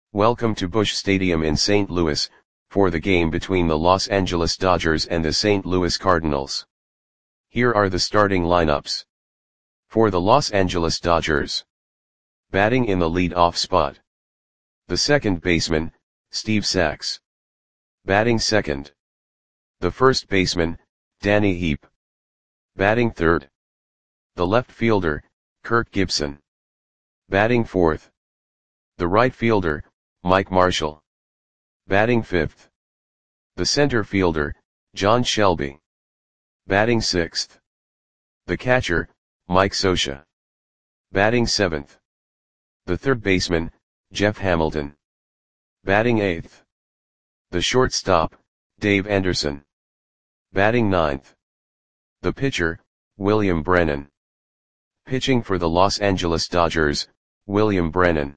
Welcome to Busch Stadium in St. Louis, for the game between the Los Angeles Dodgers and the St. Louis Cardinals. Here are the starting lineups. For the Los Angeles Dodgers. Batting in the lead-off spot. The second baseman, Steve Sax. Batting second. The first baseman, Danny Heep. Batting third. The left fielder, Kirk Gibson. Batting fourth. The right fielder, Mike Marshall. Batting fifth. The center fielder, John Shelby. Batting sixth. The catcher, Mike Scioscia. Batting seventh. The third baseman, Jeff Hamilton. Batting eighth. The shortstop, Dave Anderson. Batting ninth. The pitcher, William Brennan. Pitching for the Los Angeles Dodgers, William Brennan.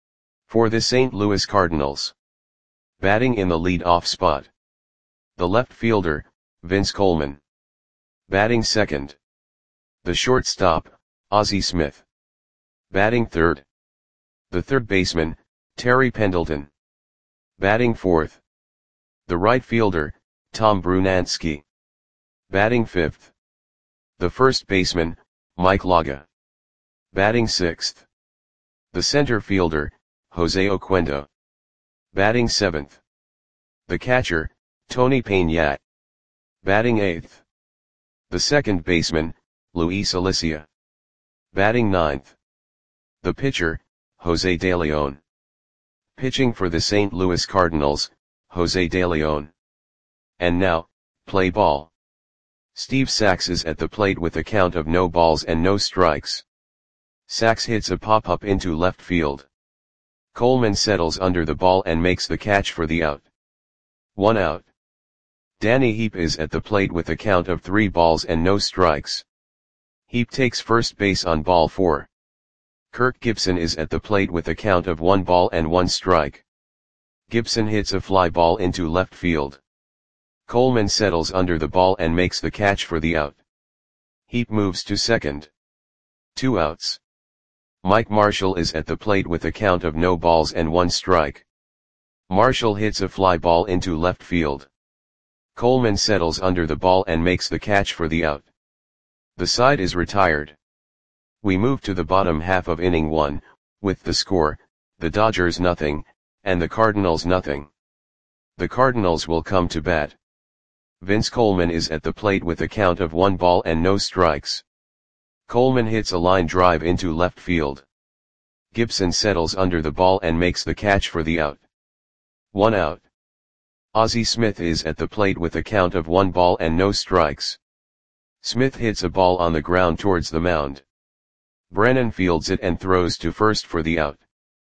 For the St. Louis Cardinals. Batting in the lead-off spot. The left fielder, Vince Coleman. Batting second. The shortstop, Ozzie Smith. Batting third. The third baseman, Terry Pendleton. Batting fourth. The right fielder, Tom Brunansky. Batting fifth. The first baseman, Mike Laga. Batting sixth. The center fielder, Jose Oquendo. Batting seventh. The catcher, Tony Peña. Batting eighth. The second baseman, Luis Alicia. Batting ninth. The pitcher, Jose De Leon. Pitching for the St. Louis Cardinals, Jose De Leon. And now, play ball. Steve Sax is at the plate with a count of no balls and no strikes. Sax hits a pop-up into left field. Coleman settles under the ball and makes the catch for the out. 1 out. Danny Heep is at the plate with a count of 3 balls and no strikes. Heep takes first base on ball 4. Kirk Gibson is at the plate with a count of 1 ball and 1 strike. Gibson hits a fly ball into left field. Coleman settles under the ball and makes the catch for the out. Heep moves to second. 2 outs. Mike Marshall is at the plate with a count of no balls and 1 strike. Marshall hits a fly ball into left field. Coleman settles under the ball and makes the catch for the out. The side is retired. We move to the bottom half of inning 1, with the score, the Dodgers nothing, and the Cardinals nothing. The Cardinals will come to bat. Vince Coleman is at the plate with a count of 1 ball and no strikes. Coleman hits a line drive into left field. Gibson settles under the ball and makes the catch for the out. 1 out. Ozzie Smith is at the plate with a count of 1 ball and no strikes. Smith hits a ball on the ground towards the mound. Brennan fields it and throws to first for the out.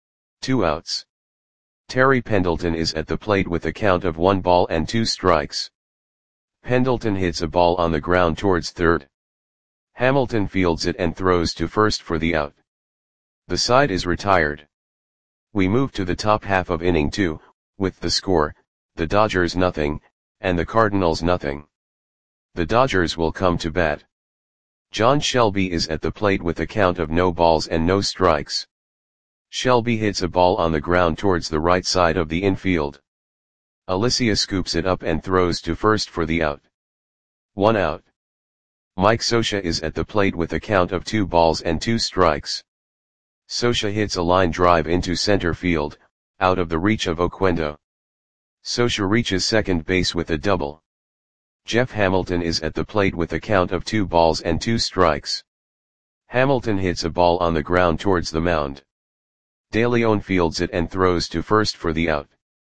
2 outs. Terry Pendleton is at the plate with a count of 1 ball and 2 strikes. Pendleton hits a ball on the ground towards third. Hamilton fields it and throws to first for the out. The side is retired. We move to the top half of inning 2, with the score, the Dodgers nothing, and the Cardinals nothing. The Dodgers will come to bat. John Shelby is at the plate with a count of no balls and no strikes. Shelby hits a ball on the ground towards the right side of the infield. Alicia scoops it up and throws to first for the out. 1 out. Mike Scioscia is at the plate with a count of 2 balls and 2 strikes. Scioscia hits a line drive into center field, out of the reach of Oquendo. Scioscia reaches second base with a double. Jeff Hamilton is at the plate with a count of 2 balls and 2 strikes. Hamilton hits a ball on the ground towards the mound. De Leon fields it and throws to first for the out.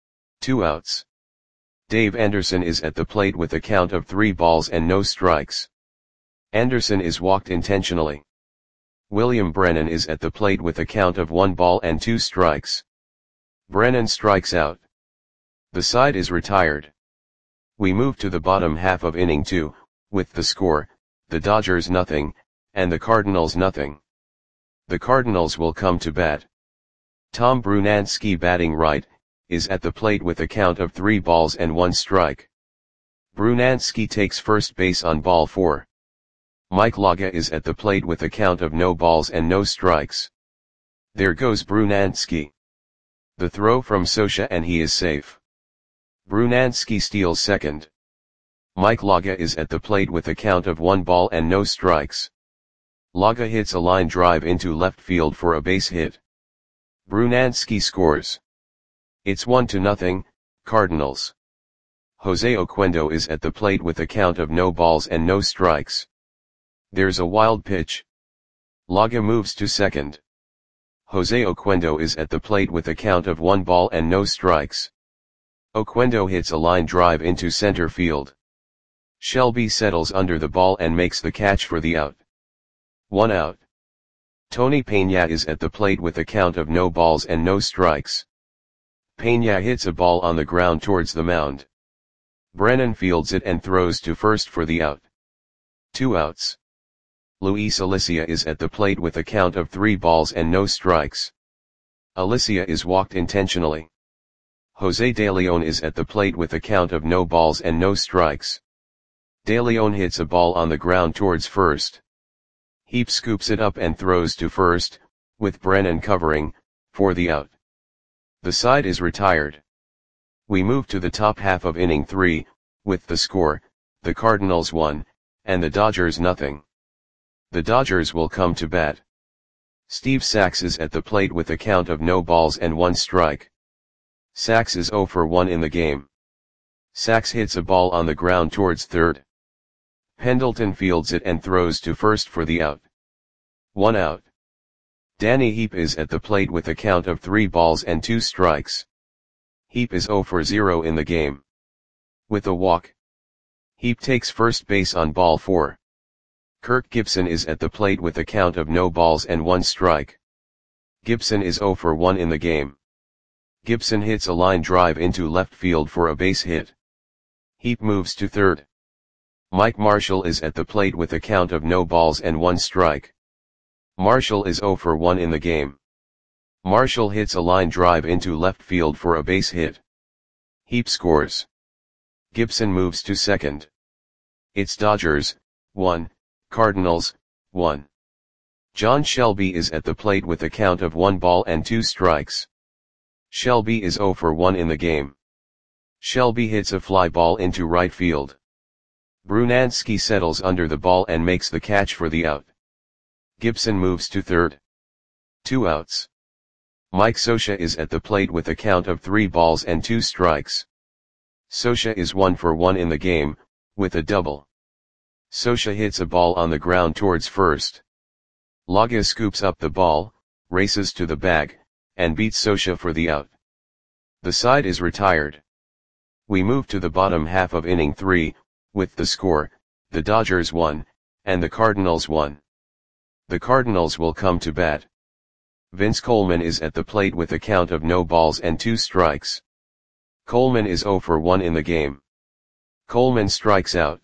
2 outs. Dave Anderson is at the plate with a count of 3 balls and no strikes. Anderson is walked intentionally. William Brennan is at the plate with a count of 1 ball and 2 strikes. Brennan strikes out. The side is retired. We move to the bottom half of inning 2, with the score, the Dodgers nothing, and the Cardinals nothing. The Cardinals will come to bat. Tom Brunansky batting right, is at the plate with a count of 3 balls and 1 strike. Brunansky takes first base on ball 4. Mike Laga is at the plate with a count of no balls and no strikes. There goes Brunansky. The throw from Scioscia and he is safe. Brunansky steals second. Mike Laga is at the plate with a count of 1 ball and no strikes. Laga hits a line drive into left field for a base hit. Brunansky scores. It's 1-0, Cardinals. Jose Oquendo is at the plate with a count of no balls and no strikes. There's a wild pitch. Laga moves to second. Jose Oquendo is at the plate with a count of 1 ball and no strikes. Oquendo hits a line drive into center field. Shelby settles under the ball and makes the catch for the out. 1 out. Tony Peña is at the plate with a count of no balls and no strikes. Peña hits a ball on the ground towards the mound. Brennan fields it and throws to first for the out. 2 outs. Luis Alicia is at the plate with a count of 3 balls and no strikes. Alicia is walked intentionally. Jose De Leon is at the plate with a count of no balls and no strikes. De Leon hits a ball on the ground towards first. Heap scoops it up and throws to first, with Brennan covering, for the out. The side is retired. We move to the top half of inning 3, with the score, the Cardinals 1, and the Dodgers 0. The Dodgers will come to bat. Steve Sax is at the plate with a count of no balls and 1 strike. Sax is 0 for 1 in the game. Sax hits a ball on the ground towards third. Pendleton fields it and throws to first for the out. 1 out. Danny Heap is at the plate with a count of 3 balls and 2 strikes. Heap is 0 for 0 in the game. With a walk. Heap takes first base on ball 4. Kirk Gibson is at the plate with a count of no balls and 1 strike. Gibson is 0 for 1 in the game. Gibson hits a line drive into left field for a base hit. Heap moves to third. Mike Marshall is at the plate with a count of no balls and 1 strike. Marshall is 0 for 1 in the game. Marshall hits a line drive into left field for a base hit. Heap scores. Gibson moves to second. It's Dodgers, 1, Cardinals, 1. John Shelby is at the plate with a count of 1 ball and 2 strikes. Shelby is 0 for 1 in the game. Shelby hits a fly ball into right field. Brunansky settles under the ball and makes the catch for the out. Gibson moves to third. 2 outs. Mike Scioscia is at the plate with a count of 3 balls and 2 strikes. Scioscia is 1 for 1 in the game, with a double. Scioscia hits a ball on the ground towards first. Laga scoops up the ball, races to the bag, and beats Scioscia for the out. The side is retired. We move to the bottom half of inning 3, with the score, the Dodgers 1, and the Cardinals 1. The Cardinals will come to bat. Vince Coleman is at the plate with a count of no balls and 2 strikes. Coleman is 0 for 1 in the game. Coleman strikes out.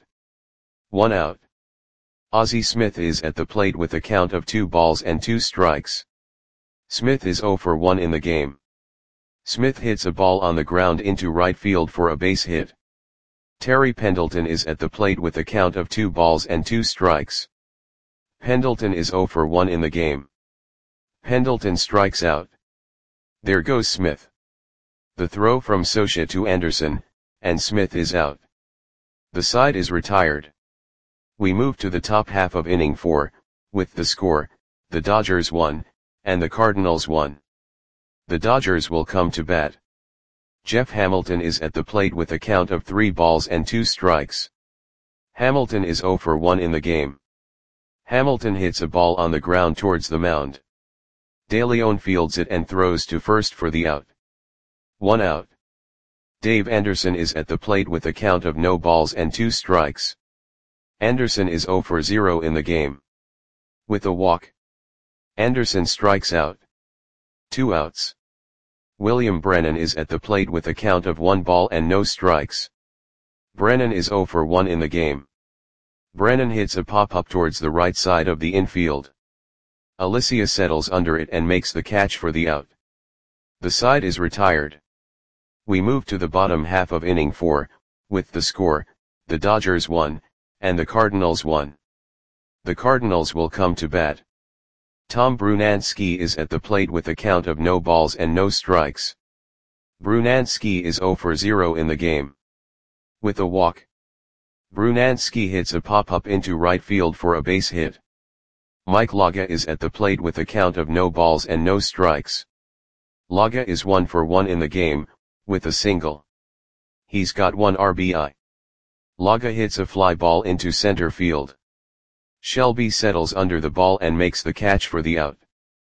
1 out. Ozzie Smith is at the plate with a count of 2 balls and 2 strikes. Smith is 0 for 1 in the game. Smith hits a ball on the ground into right field for a base hit. Terry Pendleton is at the plate with a count of 2 balls and 2 strikes. Pendleton is 0 for 1 in the game. Pendleton strikes out. There goes Smith. The throw from Scioscia to Anderson, and Smith is out. The side is retired. We move to the top half of inning 4, with the score, the Dodgers 1, and the Cardinals 1. The Dodgers will come to bat. Jeff Hamilton is at the plate with a count of 3 balls and 2 strikes. Hamilton is 0 for 1 in the game. Hamilton hits a ball on the ground towards the mound. De Leon fields it and throws to first for the out. 1 out. Dave Anderson is at the plate with a count of no balls and 2 strikes. Anderson is 0 for 0 in the game. With a walk. Anderson strikes out. 2 outs. William Brennan is at the plate with a count of 1 ball and no strikes. Brennan is 0 for 1 in the game. Brennan hits a pop-up towards the right side of the infield. Alicia settles under it and makes the catch for the out. The side is retired. We move to the bottom half of inning 4, with the score, the Dodgers 1, and the Cardinals 1. The Cardinals will come to bat. Tom Brunansky is at the plate with a count of no balls and no strikes. Brunansky is 0 for 0 in the game. With a walk, Brunansky hits a pop-up into right field for a base hit. Mike Laga is at the plate with a count of no balls and no strikes. Laga is 1 for 1 in the game, with a single. He's got 1 RBI. Laga hits a fly ball into center field. Shelby settles under the ball and makes the catch for the out.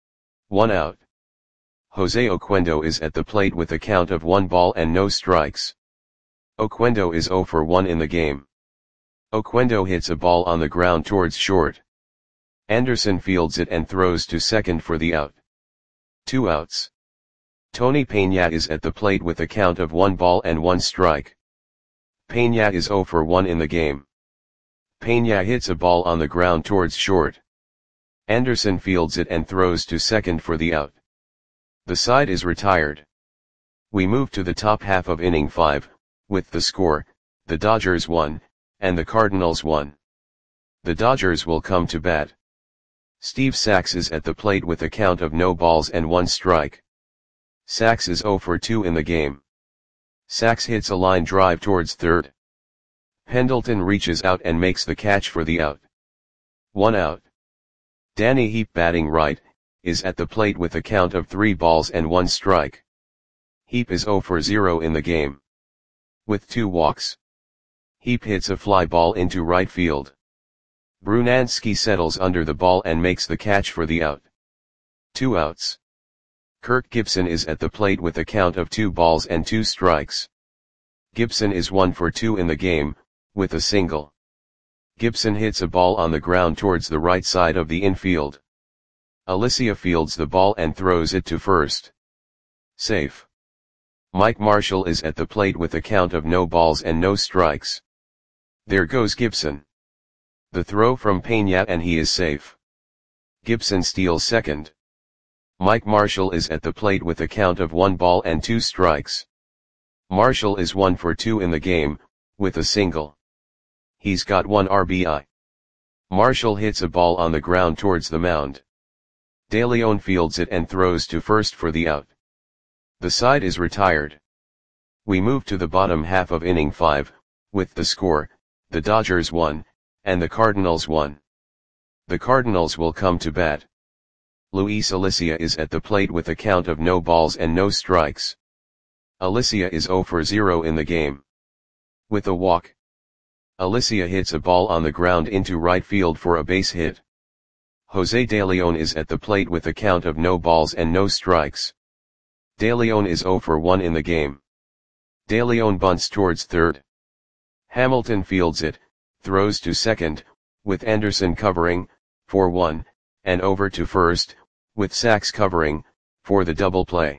1 out. Jose Oquendo is at the plate with a count of 1 ball and no strikes. Oquendo is 0 for 1 in the game. Oquendo hits a ball on the ground towards short. Anderson fields it and throws to second for the out. 2 outs. Tony Peña is at the plate with a count of 1 ball and 1 strike. Peña is 0 for 1 in the game. Peña hits a ball on the ground towards short. Anderson fields it and throws to second for the out. The side is retired. We move to the top half of inning 5, with the score, the Dodgers 1, and the Cardinals 1. The Dodgers will come to bat. Steve Sax is at the plate with a count of no balls and 1 strike. Sax is 0 for 2 in the game. Sax hits a line drive towards third. Pendleton reaches out and makes the catch for the out. 1 out. Danny Heap batting right, is at the plate with a count of 3 balls and 1 strike. Heap is 0 for 0 in the game. With 2 walks. Heap hits a fly ball into right field. Brunansky settles under the ball and makes the catch for the out. 2 outs. Kirk Gibson is at the plate with a count of 2 balls and 2 strikes. Gibson is 1 for 2 in the game, with a single. Gibson hits a ball on the ground towards the right side of the infield. Alicia fields the ball and throws it to first. Safe. Mike Marshall is at the plate with a count of no balls and no strikes. There goes Gibson. The throw from Peña and he is safe. Gibson steals second. Mike Marshall is at the plate with a count of 1 ball and 2 strikes. Marshall is 1 for 2 in the game, with a single. He's got 1 RBI. Marshall hits a ball on the ground towards the mound. De Leon fields it and throws to first for the out. The side is retired. We move to the bottom half of inning 5, with the score, the Dodgers 1, and the Cardinals 1. The Cardinals will come to bat. Luis Alicia is at the plate with a count of no balls and no strikes. Alicia is 0 for 0 in the game. With a walk, Alicia hits a ball on the ground into right field for a base hit. Jose De Leon is at the plate with a count of no balls and no strikes. De Leon is 0 for 1 in the game. De Leon bunts towards third. Hamilton fields it, throws to second, with Anderson covering, for 1, and over to first, with Sax covering, for the double play.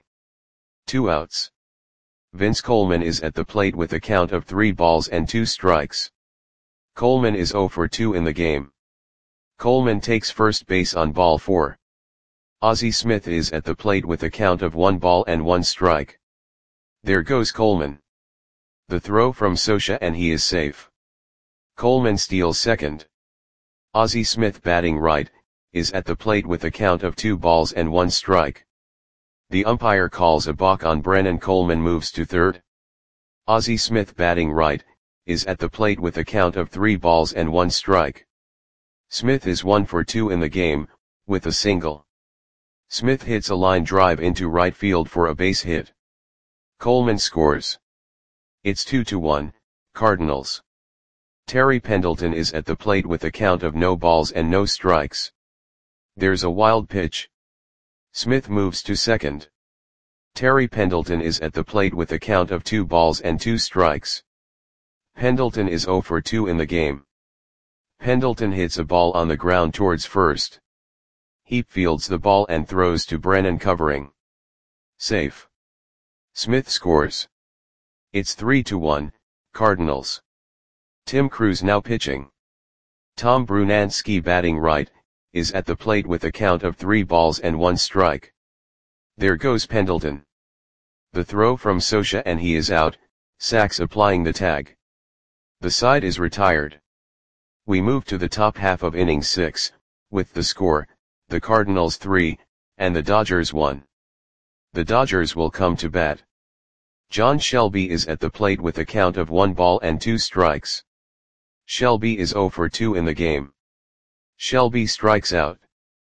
2 outs. Vince Coleman is at the plate with a count of 3 balls and 2 strikes. Coleman is 0 for 2 in the game. Coleman takes first base on ball 4. Ozzie Smith is at the plate with a count of 1 ball and 1 strike. There goes Coleman. The throw from Scioscia and he is safe. Coleman steals second. Ozzie Smith batting right, is at the plate with a count of 2 balls and 1 strike. The umpire calls a balk on Brennan. Coleman moves to third. Ozzie Smith batting right, is at the plate with a count of 3 balls and 1 strike. Smith is 1 for 2 in the game, with a single. Smith hits a line drive into right field for a base hit. Coleman scores. It's 2-1, Cardinals. Terry Pendleton is at the plate with a count of no balls and no strikes. There's a wild pitch. Smith moves to second. Terry Pendleton is at the plate with a count of 2 balls and 2 strikes. Pendleton is 0 for 2 in the game. Pendleton hits a ball on the ground towards first. Heap fields the ball and throws to Brennan covering. Safe. Smith scores. It's 3-1, Cardinals. Tim Crews now pitching. Tom Brunansky batting right, is at the plate with a count of 3 balls and 1 strike. There goes Pendleton. The throw from Scioscia and he is out, Sax applying the tag. The side is retired. We move to the top half of inning 6, with the score, the Cardinals 3, and the Dodgers 1. The Dodgers will come to bat. John Shelby is at the plate with a count of 1 ball and 2 strikes. Shelby is 0 for 2 in the game. Shelby strikes out.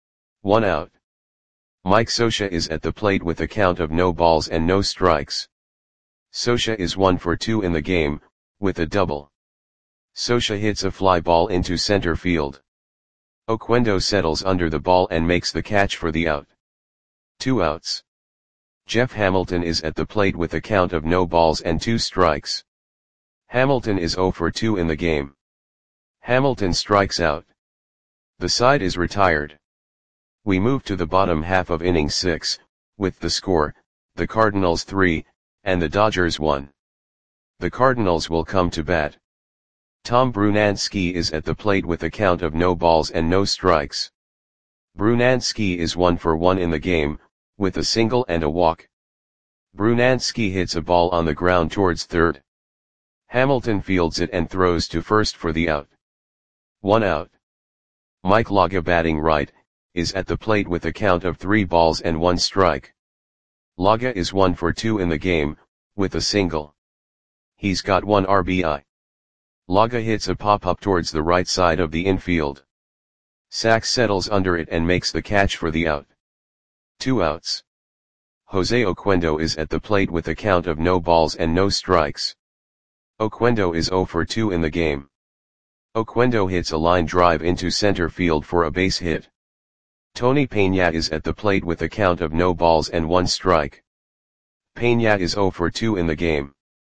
1 out. Mike Scioscia is at the plate with a count of no balls and no strikes. Scioscia is 1 for 2 in the game, with a double. Scioscia hits a fly ball into center field. Oquendo settles under the ball and makes the catch for the out. 2 outs. Jeff Hamilton is at the plate with a count of no balls and 2 strikes. Hamilton is 0 for 2 in the game. Hamilton strikes out. The side is retired. We move to the bottom half of inning 6, with the score, the Cardinals 3, and the Dodgers 1. The Cardinals will come to bat. Tom Brunansky is at the plate with a count of no balls and no strikes. Brunansky is 1 for 1 in the game, with a single and a walk. Brunansky hits a ball on the ground towards third. Hamilton fields it and throws to first for the out. 1 out. Mike Laga, batting right, is at the plate with a count of 3 balls and 1 strike. Laga is 1 for 2 in the game, with a single. He's got 1 RBI. Laga hits a pop-up towards the right side of the infield. Sachs settles under it and makes the catch for the out. 2 outs. Jose Oquendo is at the plate with a count of no balls and no strikes. Oquendo is 0 for 2 in the game. Oquendo hits a line drive into center field for a base hit. Tony Peña is at the plate with a count of no balls and 1 strike. Peña is 0 for 2 in the game.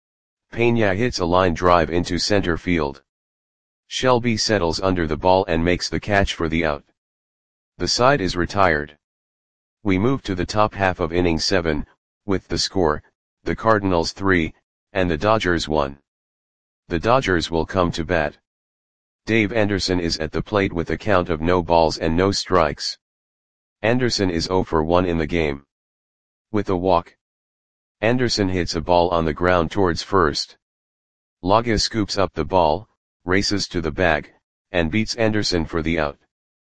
Peña hits a line drive into center field. Shelby settles under the ball and makes the catch for the out. The side is retired. We move to the top half of inning 7, with the score, the Cardinals 3, and the Dodgers 1. The Dodgers will come to bat. Dave Anderson is at the plate with a count of no balls and no strikes. Anderson is 0 for 1 in the game. With a walk. Anderson hits a ball on the ground towards first. Laga scoops up the ball, races to the bag, and beats Anderson for the out.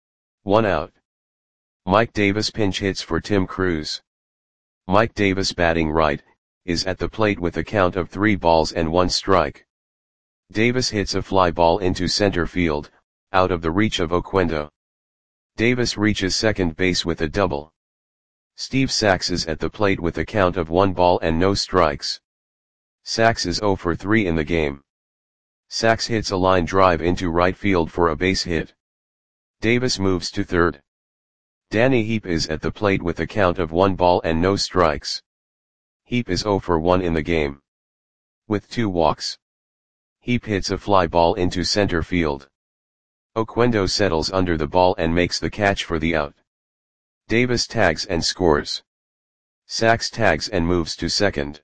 1 out. Mike Davis pinch hits for Tim Crews. Mike Davis, batting right, is at the plate with a count of 3 balls and 1 strike. Davis hits a fly ball into center field, out of the reach of Oquendo. Davis reaches second base with a double. Steve Sachs is at the plate with a count of 1 ball and no strikes. Sachs is 0 for 3 in the game. Sachs hits a line drive into right field for a base hit. Davis moves to third. Danny Heap is at the plate with a count of 1 ball and no strikes. Heap is 0 for 1 in the game. With 2 walks. Heap hits a fly ball into center field. Oquendo settles under the ball and makes the catch for the out. Davis tags and scores. Sachs tags and moves to second.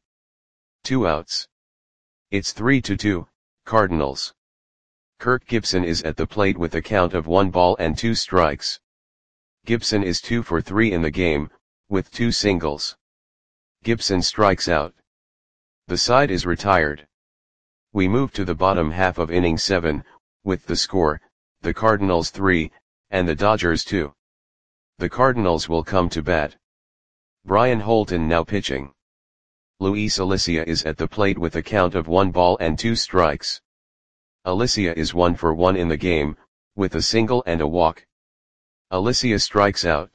2 outs. It's 3-2, Cardinals. Kirk Gibson is at the plate with a count of 1 ball and 2 strikes. Gibson is 2 for 3 in the game, with 2 singles. Gibson strikes out. The side is retired. We move to the bottom half of inning 7, with the score, the Cardinals 3, and the Dodgers 2. The Cardinals will come to bat. Brian Holton now pitching. Luis Alicia is at the plate with a count of 1 ball and 2 strikes. Alicia is 1 for 1 in the game, with a single and a walk. Alicia strikes out.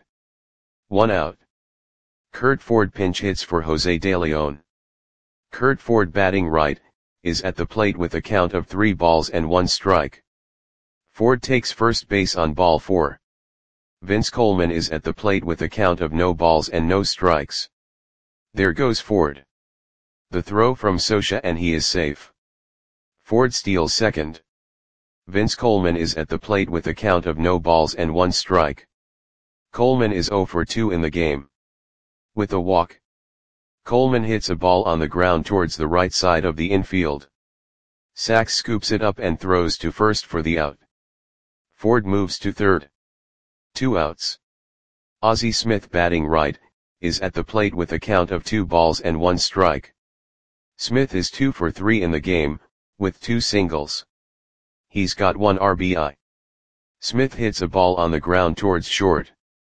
1 out. Curt Ford pinch hits for Jose De Leon. Curt Ford, batting right, is at the plate with a count of 3 balls and 1 strike. Ford takes first base on ball 4. Vince Coleman is at the plate with a count of no balls and no strikes. There goes Ford. The throw from Scioscia and he is safe. Ford steals second. Vince Coleman is at the plate with a count of no balls and 1 strike. Coleman is 0 for 2 in the game. With a walk. Coleman hits a ball on the ground towards the right side of the infield. Sachs scoops it up and throws to first for the out. Ford moves to third. 2 outs. Ozzie Smith, batting right, is at the plate with a count of 2 balls and 1 strike. Smith is 2 for 3 in the game, with 2 singles. He's got 1 RBI. Smith hits a ball on the ground towards short.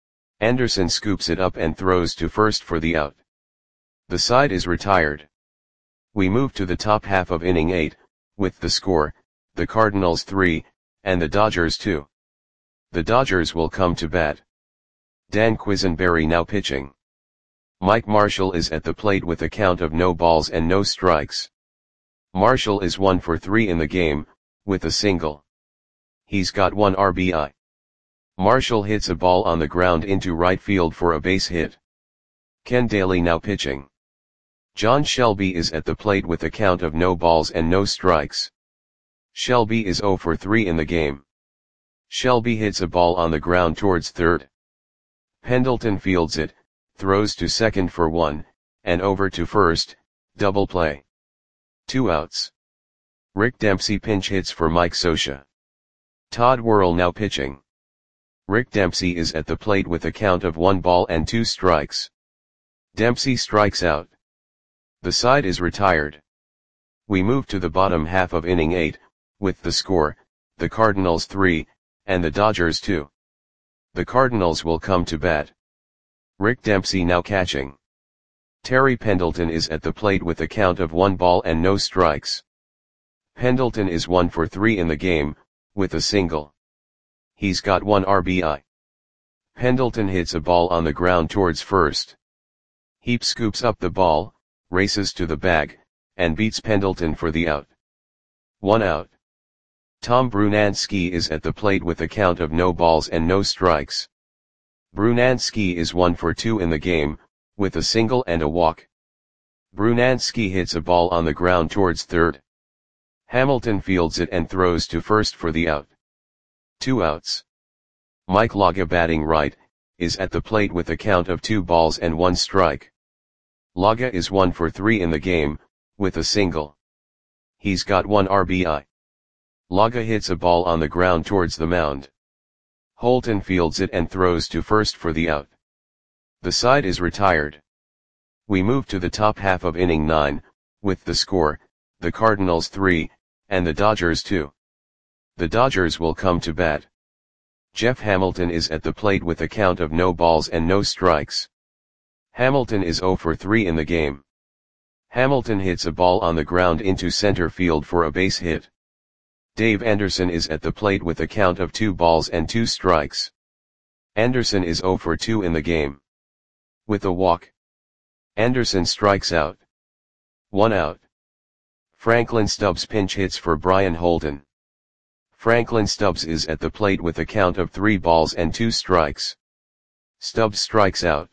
Anderson scoops it up and throws to first for the out. The side is retired. We move to the top half of inning 8, with the score, the Cardinals 3, and the Dodgers 2. The Dodgers will come to bat. Dan Quisenberry now pitching. Mike Marshall is at the plate with a count of no balls and no strikes. Marshall is 1 for 3 in the game, with a single. He's got 1 RBI. Marshall hits a ball on the ground into right field for a base hit. Ken Daly now pitching. John Shelby is at the plate with a count of no balls and no strikes. Shelby is 0 for 3 in the game. Shelby hits a ball on the ground towards third. Pendleton fields it, throws to second for 1, and over to first, double play. 2 outs. Rick Dempsey pinch hits for Mike Scioscia. Todd Worrell now pitching. Rick Dempsey is at the plate with a count of 1 ball and 2 strikes. Dempsey strikes out. The side is retired. We move to the bottom half of inning 8, with the score, the Cardinals 3, and the Dodgers 2. The Cardinals will come to bat. Rick Dempsey now catching. Terry Pendleton is at the plate with a count of 1 ball and no strikes. Pendleton is 1 for 3 in the game, with a single. He's got 1 RBI. Pendleton hits a ball on the ground towards first. Heap scoops up the ball, races to the bag, and beats Pendleton for the out. 1 out. Tom Brunansky is at the plate with a count of no balls and no strikes. Brunansky is 1 for 2 in the game, with a single and a walk. Brunansky hits a ball on the ground towards third. Hamilton fields it and throws to first for the out. 2 outs. Mike Laga batting right, is at the plate with a count of 2 balls and 1 strike. Laga is 1 for 3 in the game, with a single. He's got 1 RBI. Laga hits a ball on the ground towards the mound. Holton fields it and throws to first for the out. The side is retired. We move to the top half of inning 9, with the score, the Cardinals 3, and the Dodgers 2. The Dodgers will come to bat. Jeff Hamilton is at the plate with a count of no balls and no strikes. Hamilton is 0 for 3 in the game. Hamilton hits a ball on the ground into center field for a base hit. Dave Anderson is at the plate with a count of 2 balls and 2 strikes. Anderson is 0 for 2 in the game. With a walk. Anderson strikes out. 1 out. Franklin Stubbs pinch hits for Brian Holden. Franklin Stubbs is at the plate with a count of 3 balls and 2 strikes. Stubbs strikes out.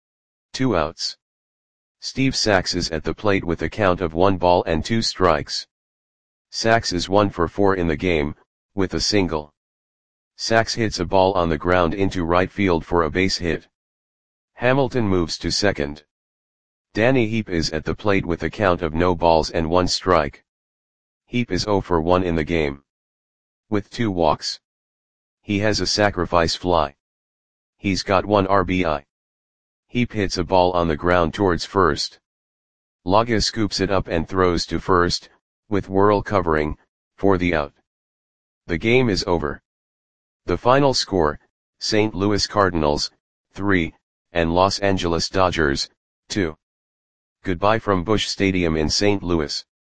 2 outs. Steve Sax is at the plate with a count of 1 ball and 2 strikes. Sax is 1 for 4 in the game, with a single. Sax hits a ball on the ground into right field for a base hit. Hamilton moves to second. Danny Heap is at the plate with a count of no balls and 1 strike. Heap is 0 for 1 in the game. With 2 walks. He has a sacrifice fly. He's got 1 RBI. Heap hits a ball on the ground towards first. Laga scoops it up and throws to first, with Worrell covering, for the out. The game is over. The final score, St. Louis Cardinals, 3, and Los Angeles Dodgers, 2. Goodbye from Busch Stadium in St. Louis.